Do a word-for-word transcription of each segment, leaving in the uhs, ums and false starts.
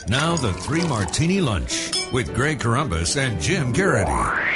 Now the Three Martini Lunch with Greg Corombos and Jim Garrity.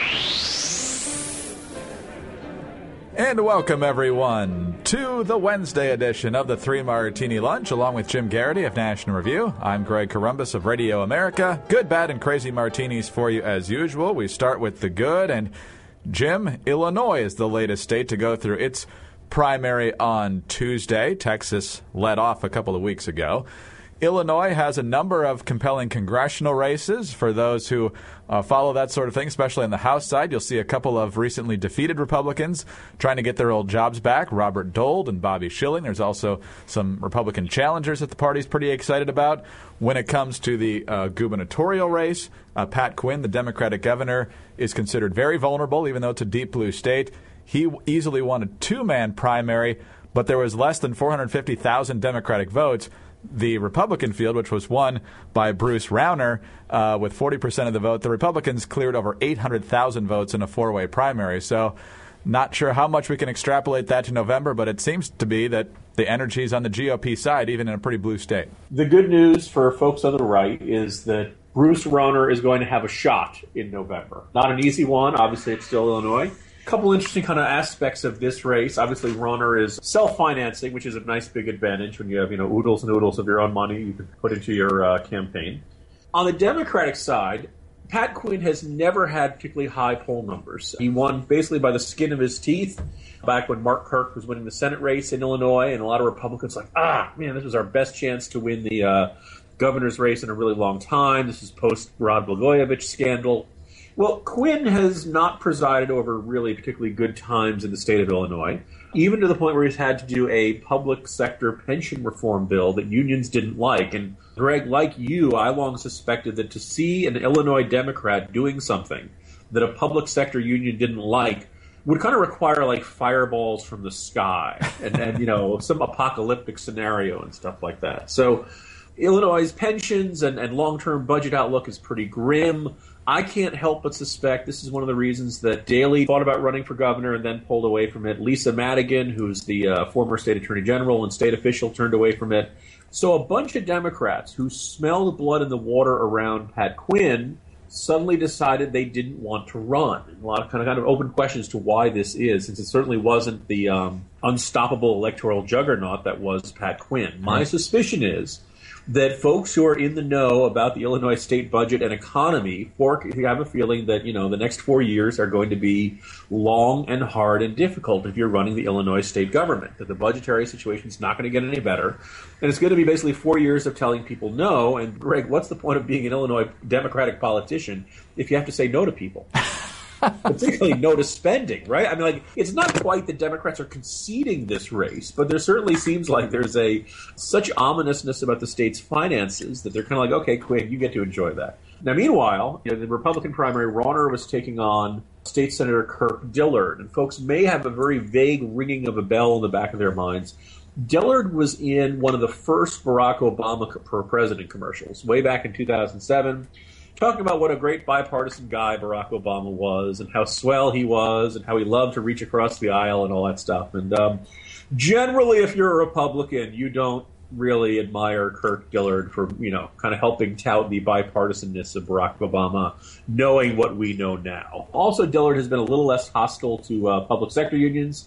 And welcome, everyone, to the Wednesday edition of the Three Martini Lunch, along with Jim Garrity of National Review. I'm Greg Corombos of Radio America. Good, bad, and crazy martinis for you as usual. We start with the good, and Jim, Illinois is the latest state to go through its primary on Tuesday. Texas led off a couple of weeks ago. Illinois has a number of compelling congressional races. For those who uh, follow that sort of thing, especially on the House side, you'll see a couple of recently defeated Republicans trying to get their old jobs back, Robert Dole and Bobby Schilling. There's also some Republican challengers that the party's pretty excited about. When it comes to the uh, gubernatorial race, uh, Pat Quinn, the Democratic governor, is considered very vulnerable, even though it's a deep blue state. He easily won a two-man primary, but there was less than four hundred fifty thousand Democratic votes. The Republican field, which was won by Bruce Rauner uh, with forty percent of the vote, the Republicans cleared over eight hundred thousand votes in a four-way primary. So not sure how much we can extrapolate that to November, but it seems to be that the energy is on the G O P side, even in a pretty blue state. The good news for folks on the right is that Bruce Rauner is going to have a shot in November. Not an easy one. Obviously, it's still Illinois. A couple interesting kind of aspects of this race. Obviously, Rauner is self-financing, which is a nice big advantage when you have, you know, oodles and oodles of your own money you can put into your uh, campaign. On the Democratic side, Pat Quinn has never had particularly high poll numbers. He won basically by the skin of his teeth back when Mark Kirk was winning the Senate race in Illinois, and a lot of Republicans like, ah, man, this was our best chance to win the uh, governor's race in a really long time. This is post-Rod Blagojevich scandal. Well, Quinn has not presided over really particularly good times in the state of Illinois, even to the point where he's had to do a public sector pension reform bill that unions didn't like. And Greg, like you, I long suspected that to see an Illinois Democrat doing something that a public sector union didn't like would kind of require like fireballs from the sky and, and you know, some apocalyptic scenario and stuff like that. So Illinois' pensions and, and long-term budget outlook is pretty grim. I can't help but suspect this is one of the reasons that Daley thought about running for governor and then pulled away from it. Lisa Madigan, who's the uh, former state attorney general and state official, turned away from it. So a bunch of Democrats who smell the blood in the water around Pat Quinn suddenly decided they didn't want to run. And a lot of kind of kind of open questions to why this is, since it certainly wasn't the um, unstoppable electoral juggernaut that was Pat Quinn. My mm-hmm. suspicion is that folks who are in the know about the Illinois state budget and economy for, have a feeling that, you know, the next four years are going to be long and hard and difficult if you're running the Illinois state government, that the budgetary situation is not going to get any better. And it's going to be basically four years of telling people no. And, Greg, what's the point of being an Illinois Democratic politician if you have to say no to people? Particularly no to spending, right? I mean, like, it's not quite that Democrats are conceding this race, but there certainly seems like there's a such ominousness about the state's finances that they're kind of like, okay, Quinn, you get to enjoy that. Now, meanwhile, you know, the Republican primary, Rauner was taking on State Senator Kirk Dillard, and folks may have a very vague ringing of a bell in the back of their minds. Dillard was in one of the first Barack Obama for president commercials way back in two thousand seven. Talking about what a great bipartisan guy Barack Obama was and how swell he was and how he loved to reach across the aisle and all that stuff. And um, generally, if you're a Republican, you don't really admire Kirk Dillard for, you know, kind of helping tout the bipartisanness of Barack Obama, knowing what we know now. Also, Dillard has been a little less hostile to uh, public sector unions.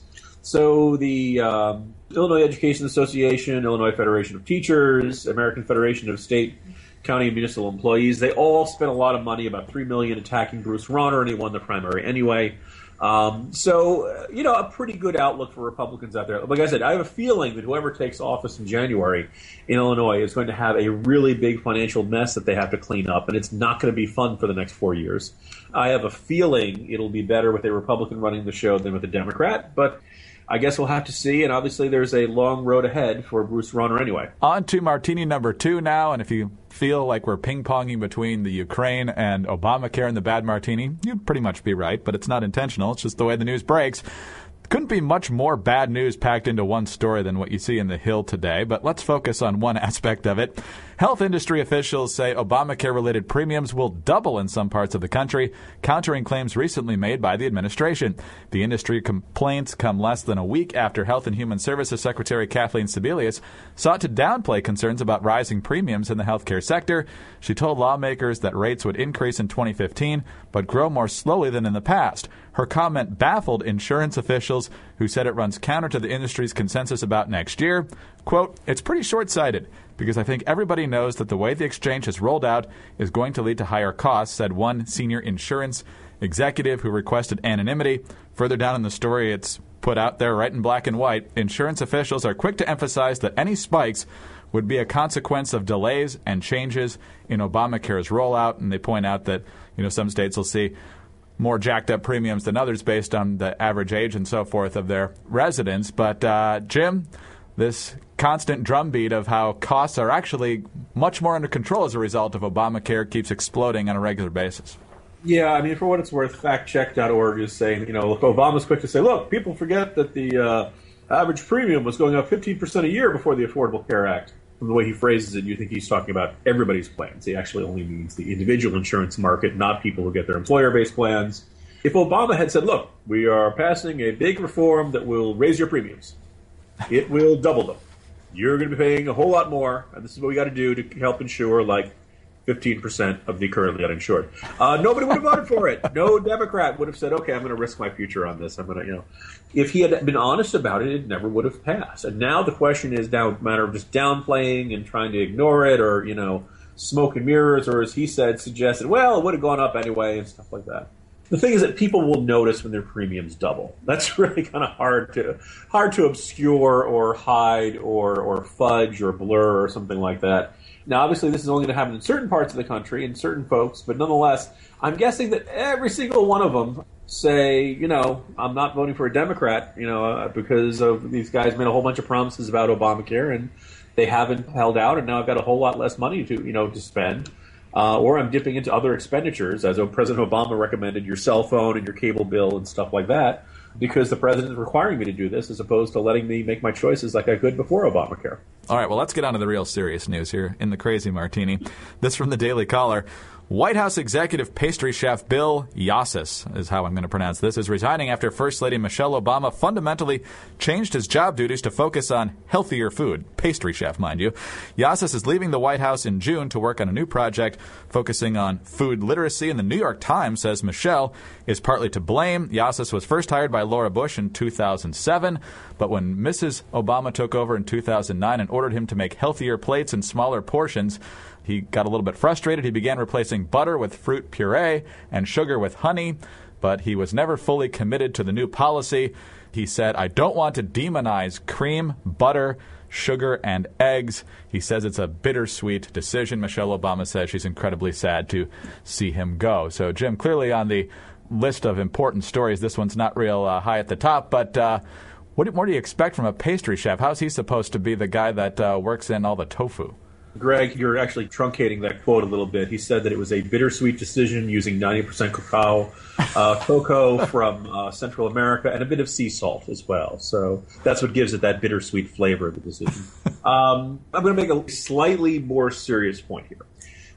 So the um, Illinois Education Association, Illinois Federation of Teachers, American Federation of State, County and municipal employees, they all spent a lot of money, about three million dollars, attacking Bruce Rauner, and he won the primary anyway. Um, so, uh, you know, a pretty good outlook for Republicans out there. Like I said, I have a feeling that whoever takes office in January in Illinois is going to have a really big financial mess that they have to clean up, and it's not going to be fun for the next four years. I have a feeling it'll be better with a Republican running the show than with a Democrat, but I guess we'll have to see, and obviously there's a long road ahead for Bruce Rauner anyway. On to martini number two now, and if you feel like we're ping-ponging between the Ukraine and Obamacare and the bad martini, you'd pretty much be right, but it's not intentional. It's just the way the news breaks. Couldn't be much more bad news packed into one story than what you see in The Hill today, but let's focus on one aspect of it. Health industry officials say Obamacare-related premiums will double in some parts of the country, countering claims recently made by the administration. The industry complaints come less than a week after Health and Human Services Secretary Kathleen Sebelius sought to downplay concerns about rising premiums in the healthcare sector. She told lawmakers that rates would increase in twenty fifteen, but grow more slowly than in the past. Her comment baffled insurance officials who said it runs counter to the industry's consensus about next year. Quote, "It's pretty short-sighted because I think everybody knows that the way the exchange has rolled out is going to lead to higher costs," said one senior insurance executive who requested anonymity. Further down in the story, it's put out there right in black and white. Insurance officials are quick to emphasize that any spikes would be a consequence of delays and changes in Obamacare's rollout, and they point out that, you know, some states will see more jacked up premiums than others based on the average age and so forth of their residents. But, uh, Jim, this constant drumbeat of how costs are actually much more under control as a result of Obamacare keeps exploding on a regular basis. Yeah, I mean, for what it's worth, fact check dot org is saying, you know, look, Obama's quick to say, look, people forget that the uh, average premium was going up fifteen percent a year before the Affordable Care Act. From the way he phrases it, you think he's talking about everybody's plans. He actually only means the individual insurance market, not people who get their employer-based plans. If Obama had said, look, we are passing a big reform that will raise your premiums, it will double them. You're going to be paying a whole lot more, and this is what we got to do to help insure, like, fifteen percent of the currently uninsured. Uh, nobody would have voted for it. No Democrat would have said, okay, I'm going to risk my future on this. I'm going to, you know. If he had been honest about it, it never would have passed. And now the question is now a matter of just downplaying and trying to ignore it, or, you know, smoke and mirrors, or as he said, suggested, well, it would have gone up anyway and stuff like that. The thing is that people will notice when their premiums double. That's really kind of hard to hard to obscure or hide or, or fudge or blur or something like that. Now, obviously, this is only going to happen in certain parts of the country and certain folks, but nonetheless, I'm guessing that every single one of them say, you know, I'm not voting for a Democrat, you know, uh, because of these guys made a whole bunch of promises about Obamacare, and they haven't held out, and now I've got a whole lot less money to, you know, to spend. Uh, or I'm dipping into other expenditures, as President Obama recommended, your cell phone and your cable bill and stuff like that, because the president is requiring me to do this as opposed to letting me make my choices like I could before Obamacare. All right, well, let's get on to the real serious news here in the Crazy Martini. This from the Daily Caller. White House executive pastry chef Bill Yassis, is how I'm going to pronounce this, is resigning after First Lady Michelle Obama fundamentally changed his job duties to focus on healthier food. Pastry chef, mind you. Yassis is leaving the White House in June to work on a new project focusing on food literacy, and the New York Times says Michelle is partly to blame. Yassis was first hired by Laura Bush in two thousand seven, but when Missus Obama took over in two thousand nine and ordered him to make healthier plates and smaller portions, he got a little bit frustrated. He began replacing butter with fruit puree and sugar with honey, but he was never fully committed to the new policy. He said, I don't want to demonize cream, butter, sugar, and eggs. He says it's a bittersweet decision. Michelle Obama says she's incredibly sad to see him go. So, Jim, clearly on the list of important stories, this one's not real uh, high at the top, but uh, what, what do you expect from a pastry chef? How's he supposed to be the guy that uh, works in all the tofu? Greg, you're actually truncating that quote a little bit. He said that it was a bittersweet decision using ninety percent cacao, uh, cocoa from uh, Central America, and a bit of sea salt as well. So that's what gives it that bittersweet flavor of the decision. um, I'm going to make a slightly more serious point here.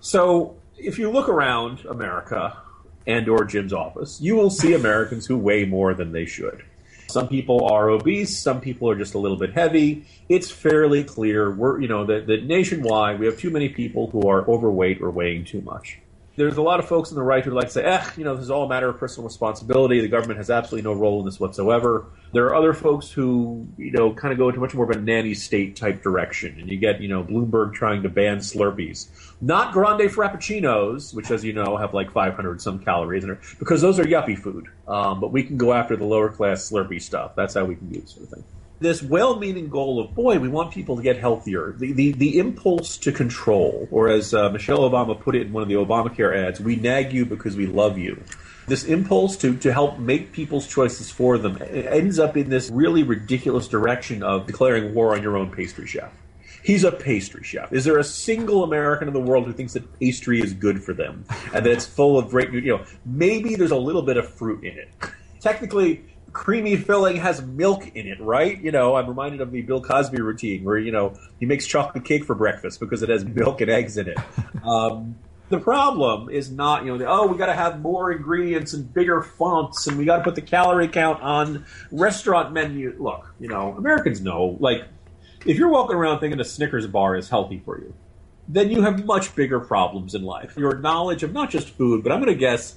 So if you look around America and or Jim's office, you will see Americans who weigh more than they should. Some people are obese. Some people are just a little bit heavy. It's fairly clear we're, you know, that, that nationwide we have too many people who are overweight or weighing too much. There's a lot of folks on the right who like to say, eh, you know, this is all a matter of personal responsibility. The government has absolutely no role in this whatsoever. There are other folks who, you know, kind of go into much more of a nanny state type direction. And you get, you know, Bloomberg trying to ban Slurpees. Not grande frappuccinos, which, as you know, have like five hundred some calories in it, because those are yuppie food. Um, but we can go after the lower class Slurpee stuff. That's how we can do this sort of thing. This well-meaning goal of, boy, we want people to get healthier. The the, the impulse to control, or as uh, Michelle Obama put it in one of the Obamacare ads, we nag you because we love you. This impulse to, to help make people's choices for them ends up in this really ridiculous direction of declaring war on your own pastry chef. He's a pastry chef. Is there a single American in the world who thinks that pastry is good for them and that it's full of great, you know, maybe there's a little bit of fruit in it. Technically, creamy filling has milk in it, right? You know, I'm reminded of the Bill Cosby routine where, you know, he makes chocolate cake for breakfast because it has milk and eggs in it. Um, the problem is not, you know, the, oh, we got to have more ingredients and bigger fonts and we got to put the calorie count on restaurant menu. Look, you know, Americans know, like, if you're walking around thinking a Snickers bar is healthy for you, then you have much bigger problems in life. Your knowledge of not just food, but I'm going to guess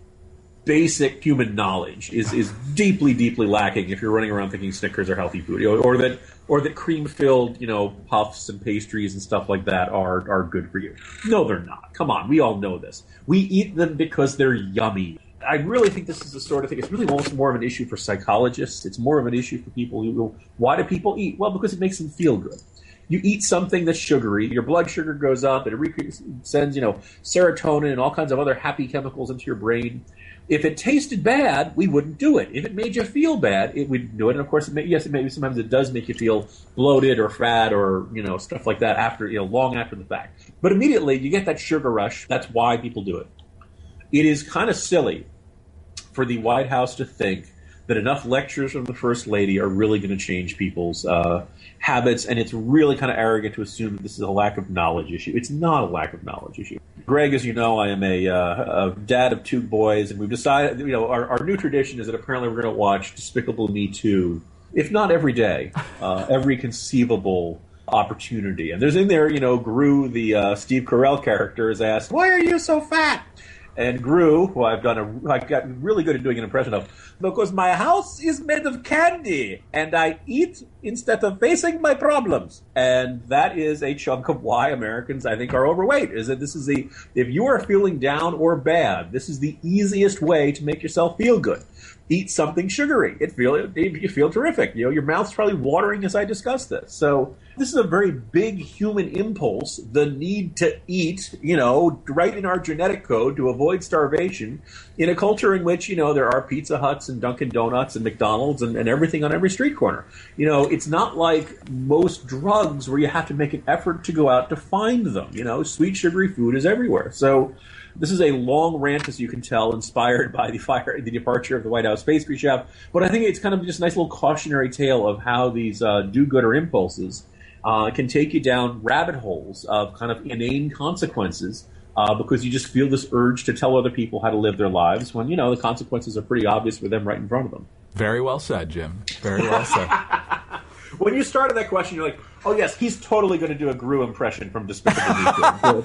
basic human knowledge is, is deeply, deeply lacking if you're running around thinking Snickers are healthy food, or, or that or that cream-filled, you know, puffs and pastries and stuff like that are, are good for you. No, they're not. Come on, we all know this. We eat them because they're yummy. I really think this is the sort of thing, it's really almost more of an issue for psychologists. It's more of an issue for people who go, why do people eat? Well, because it makes them feel good. You eat something that's sugary, your blood sugar goes up, and it sends, you know, serotonin and all kinds of other happy chemicals into your brain. If it tasted bad, we wouldn't do it. If it made you feel bad, it would do it. And of course, it may, yes, it maybe sometimes it does make you feel bloated or fat or, you know, stuff like that after, you know, long after the fact. But immediately you get that sugar rush. That's why people do it. It is kind of silly for the White House to think that enough lectures from the First Lady are really going to change people's uh, habits, and it's really kind of arrogant to assume that this is a lack of knowledge issue. It's not a lack of knowledge issue. Greg, as you know, I am a, uh, a dad of two boys, and we've decided, you know, our, our new tradition is that apparently we're going to watch Despicable Me two, if not every day, uh, every conceivable opportunity. And there's in there, you know, Gru, the uh, Steve Carell character, is asked, "Why are you so fat?" And Gru, who I've done a, I've gotten really good at doing an impression of, "Because my house is made of candy, and I eat instead of facing my problems." And that is a chunk of why Americans, I think, are overweight, is that this is the, if you are feeling down or bad, this is the easiest way to make yourself feel good. Eat something sugary. It feel, you feel terrific. You know, your mouth's probably watering as I discuss this. So this is a very big human impulse, the need to eat, you know, right in our genetic code to avoid starvation in a culture in which, you know, there are Pizza Huts and Dunkin' Donuts and McDonald's and, and everything on every street corner. You know, it's not like most drugs where you have to make an effort to go out to find them. You know, sweet, sugary food is everywhere. So this is a long rant, as you can tell, inspired by the fire, the departure of the White House pastry chef. But I think it's kind of just a nice little cautionary tale of how these uh, do-gooder impulses uh, can take you down rabbit holes of kind of inane consequences uh, because you just feel this urge to tell other people how to live their lives when, you know, the consequences are pretty obvious for them right in front of them. Very well said, Jim. Very well said. When you started that question, you're like, oh, yes, he's totally going to do a Gru impression from Despicable Me.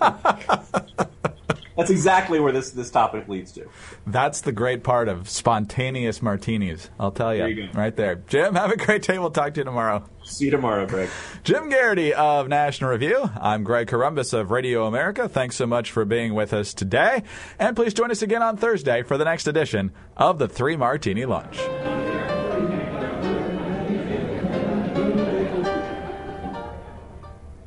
That's exactly where this, this topic leads to. That's the great part of spontaneous martinis, I'll tell you. There you go. Right there. Jim, have a great day. We'll talk to you tomorrow. See you tomorrow, Greg. Jim Garrity of National Review. I'm Greg Corombos of Radio America. Thanks so much for being with us today. And please join us again on Thursday for the next edition of the Three Martini Lunch.